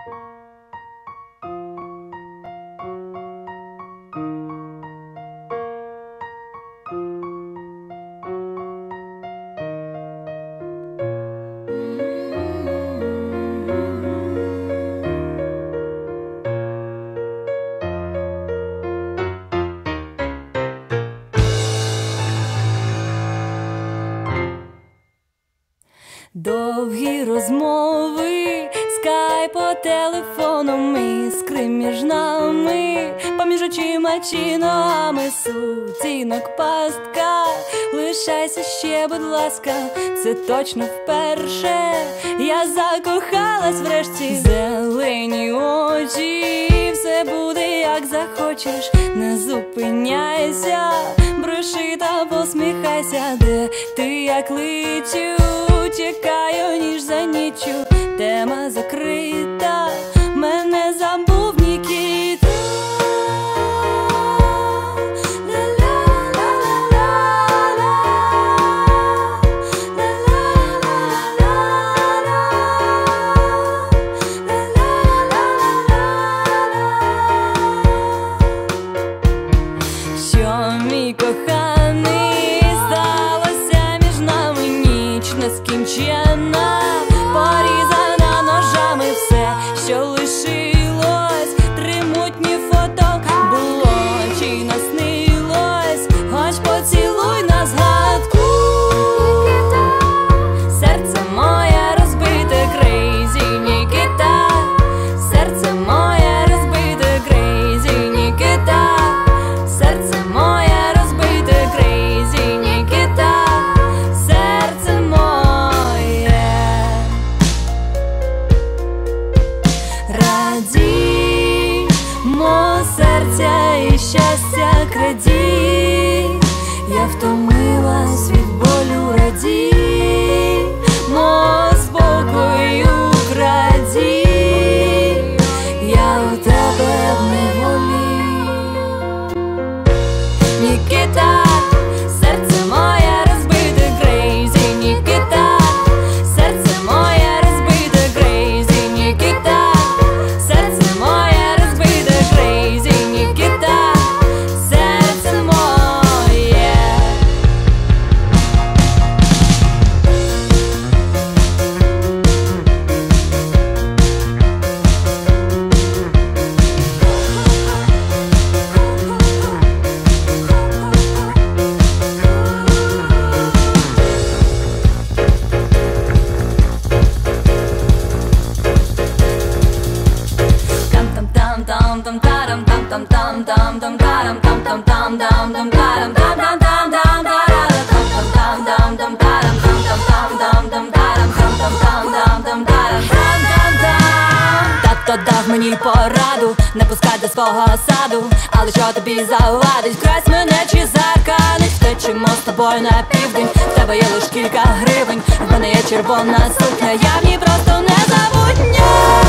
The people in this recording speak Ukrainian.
Довгі розмови, скайп по телефоном, іскри між нами, поміж очима чи ногами, сутінок пастка. Лишайся ще, будь ласка, це точно вперше. Я закохалась врешті, зелені очі, все буде як захочеш, не зупиняйся, бреши та посміхайся, де ти як летю. Тікаю ніж за ніччю, тема закрита, мене забув Нікіта. Що, мій коханий, сталося між нами, ніч нескінченна, порізана ножами, все, що лишилось, три мутні фото, було чи наснилось, хоч поцілуй на згадку. Серце моє розбите, крейзі Нікіта, серце моє розбите, крейзі Нікіта, серце моє розбите, крейзі Нікіта, серце моє. Радімо серця і щастя краді, я втомилась від болю, радімо спокою краді, я у тебе в неволі. Нікіта, серце моє розбите, крейзі Нікіта, серце моє розбите, крейзі Нікіта, серце моє розбите, крейзі Нікіта, серце моє. Тато дав мені пораду не пускати до свого саду, але що тобі завадить, вкрасть мене чи заканить? Втечемо з тобою на південь, в тебе є лиш кілька гривень, в мене є червона сукня, я в ній просто незабутня.